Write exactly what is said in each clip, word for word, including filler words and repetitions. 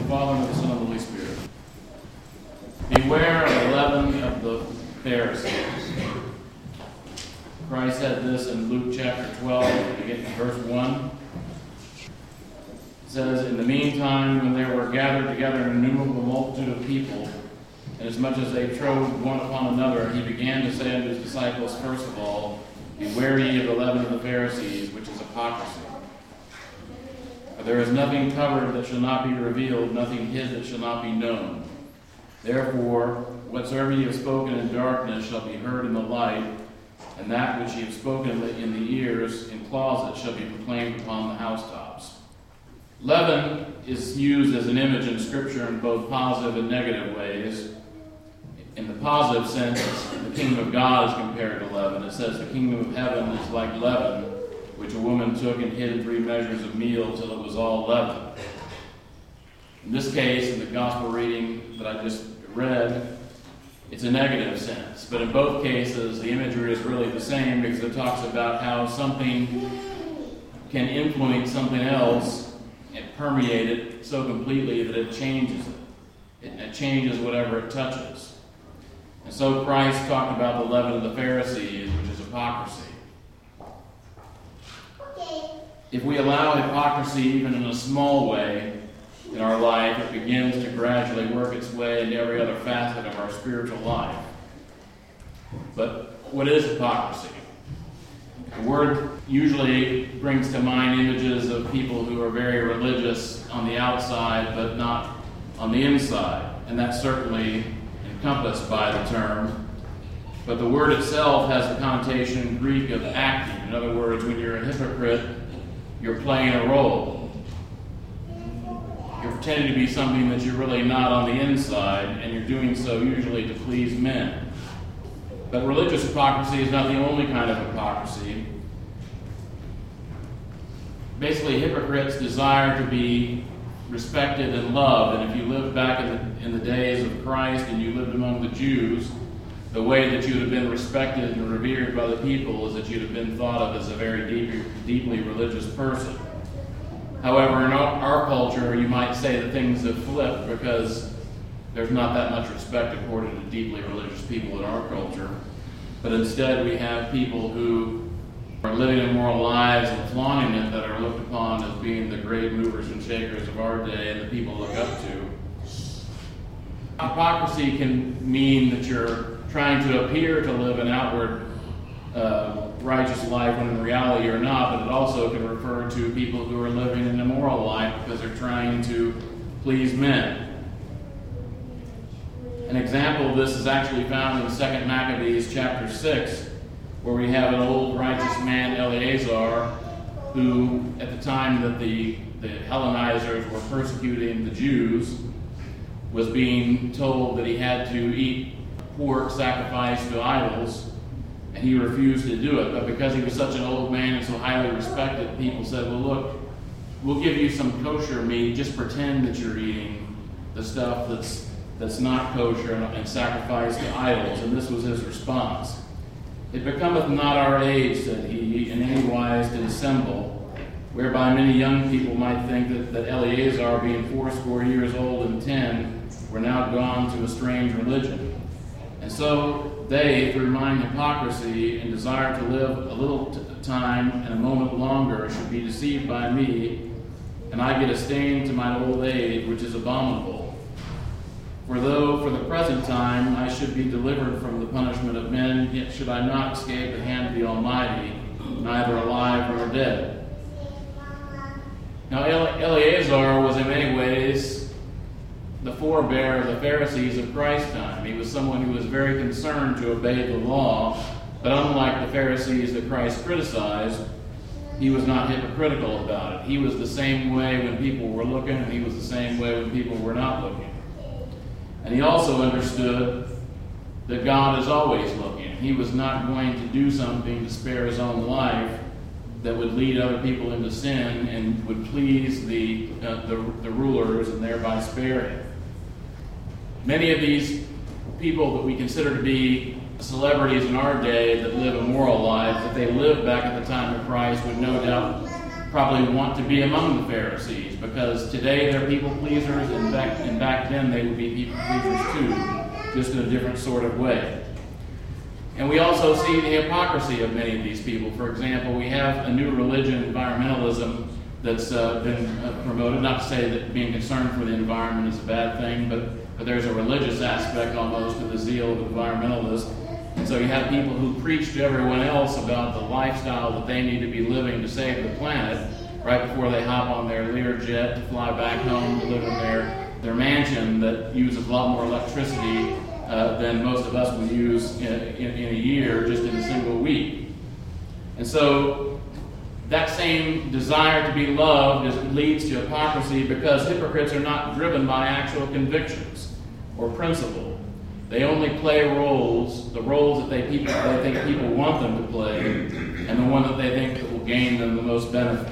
the Father, and of the Son, and of the Holy Spirit. Beware of the leaven of the Pharisees. Christ said this in Luke chapter twelve, beginning in verse one. It says, "In the meantime, when there were gathered together an innumerable multitude of people, inasmuch as they trode one upon another, he began to say unto his disciples, first of all, Beware ye of the leaven of the Pharisees, which is hypocrisy. For there is nothing covered that shall not be revealed, nothing hid that shall not be known. Therefore, whatsoever ye have spoken in darkness shall be heard in the light, and that which ye have spoken in the ears in closets shall be proclaimed upon the housetops." Leaven is used as an image in Scripture in both positive and negative ways. In the positive sense, the kingdom of God is compared to leaven. It says the kingdom of heaven is like leaven, which a woman took and hid in three measures of meal till it was all leavened. In this case, in the gospel reading that I just read, it's a negative sense. But in both cases, the imagery is really the same because it talks about how something can influence something else and permeate it so completely that it changes it. It, it changes whatever it touches. And so Christ talked about the leaven of the Pharisees, which is hypocrisy. If we allow hypocrisy even in a small way in our life, it begins to gradually work its way into every other facet of our spiritual life. But what is hypocrisy? The word usually brings to mind images of people who are very religious on the outside but not on the inside, and that's certainly encompassed by the term. But the word itself has the connotation in Greek of acting. In other words, when you're a hypocrite, you're playing a role. You're pretending to be something that you're really not on the inside, and you're doing so usually to please men. But religious hypocrisy is not the only kind of hypocrisy. Basically, hypocrites desire to be respected and loved, and if you lived back in the, in the days of Christ and you lived among the Jews, the way that you'd have been respected and revered by the people is that you'd have been thought of as a very deep, deeply religious person. However, in our, our culture, you might say that things have flipped because there's not that much respect accorded to deeply religious people in our culture. But instead, we have people who are living immoral lives and flaunting it that are looked upon as being the great movers and shakers of our day and the people look up to. Hypocrisy can mean that you're trying to appear to live an outward uh, righteous life when in reality you're not, but it also can refer to people who are living an immoral life because they're trying to please men. An example of this is actually found in Second Maccabees chapter six, where we have an old righteous man, Eleazar, who at the time that the, the Hellenizers were persecuting the Jews, was being told that he had to eat pork sacrificed to idols, and he refused to do it. But because he was such an old man and so highly respected, people said, well, look, we'll give you some kosher meat, just pretend that you're eating the stuff that's that's not kosher and, and sacrificed to idols. And this was his response. "It becometh not our age," said he, "in any wise to dissemble, whereby many young people might think that, that Eleazar, being fourscore years old and ten, were now gone to a strange religion. And so they, through mine hypocrisy and desire to live a little t- time and a moment longer, should be deceived by me, and I get a stain to mine old age, which is abominable. For though for the present time I should be delivered from the punishment of men, yet should I not escape the hand of the Almighty, neither alive nor dead." Now Eleazar was in many ways the forebear of the Pharisees of Christ's time. He was someone who was very concerned to obey the law, but unlike the Pharisees that Christ criticized, he was not hypocritical about it. He was the same way when people were looking, and he was the same way when people were not looking. And he also understood that God is always looking. He was not going to do something to spare his own life that would lead other people into sin and would please the, uh, the, the rulers and thereby spare him. Many of these people that we consider to be celebrities in our day that live immoral lives, if they lived back at the time of Christ, would no doubt probably want to be among the Pharisees, because today they're people pleasers, and back, and back then they would be people pleasers too, just in a different sort of way. And we also see the hypocrisy of many of these people. For example, we have a new religion, environmentalism, that's uh, been uh, promoted. Not to say that being concerned for the environment is a bad thing, but, but there's a religious aspect almost to the zeal of environmentalists. And so you have people who preach to everyone else about the lifestyle that they need to be living to save the planet right before they hop on their Learjet to fly back home to live in their, their mansion that uses a lot more electricity uh, than most of us would use in, in, in a year, just in a single week. And so that same desire to be loved is, leads to hypocrisy, because hypocrites are not driven by actual convictions or principle. They only play roles, the roles that they, people, they think people want them to play, and the one that they think that will gain them the most benefit.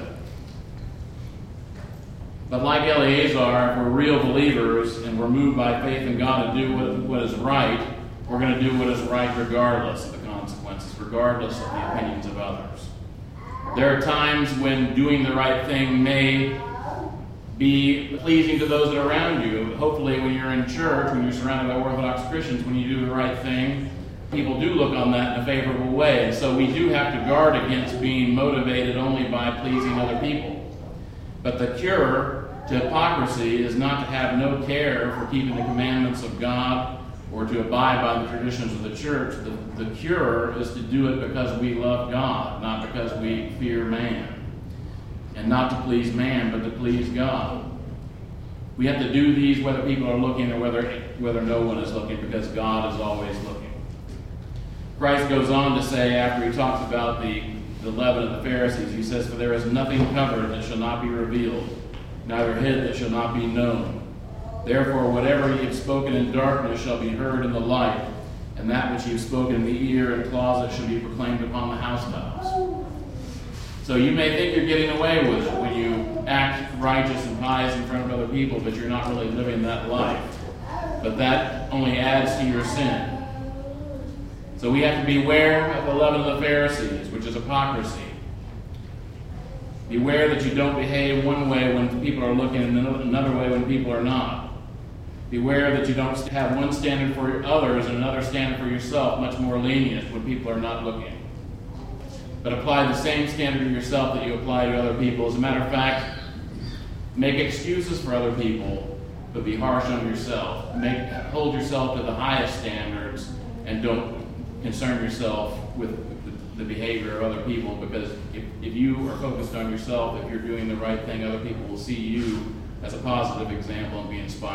But like Eleazar, if we're real believers and we're moved by faith in God to do what, what is right, we're going to do what is right regardless of the consequences, regardless of the opinions of others. There are times when doing the right thing may be pleasing to those that are around you. Hopefully when you're in church, when you're surrounded by Orthodox Christians, when you do the right thing, people do look on that in a favorable way. And so we do have to guard against being motivated only by pleasing other people. But the cure to hypocrisy is not to have no care for keeping the commandments of God or to abide by the traditions of the church. The, the cure is to do it because we love God, not because we fear man. And not to please man, but to please God. We have to do these whether people are looking or whether, whether no one is looking, because God is always looking. Christ goes on to say, after he talks about the, the leaven of the Pharisees, he says, "For there is nothing covered that shall not be revealed, neither hid that shall not be known. Therefore, whatever ye have spoken in darkness shall be heard in the light, and that which ye have spoken in the ear and closet shall be proclaimed upon the housetops." So you may think you're getting away with it when you act righteous and pious in front of other people, but you're not really living that life. But that only adds to your sin. So we have to beware of the leaven of the Pharisees, which is hypocrisy. Beware that you don't behave one way when people are looking and another way when people are not. Beware that you don't have one standard for others and another standard for yourself, much more lenient when people are not looking. But apply the same standard to yourself that you apply to other people. As a matter of fact, make excuses for other people, but be harsh on yourself. Make, hold yourself to the highest standards, and don't concern yourself with the, the behavior of other people, because if, if you are focused on yourself, if you're doing the right thing, other people will see you as a positive example and be inspired.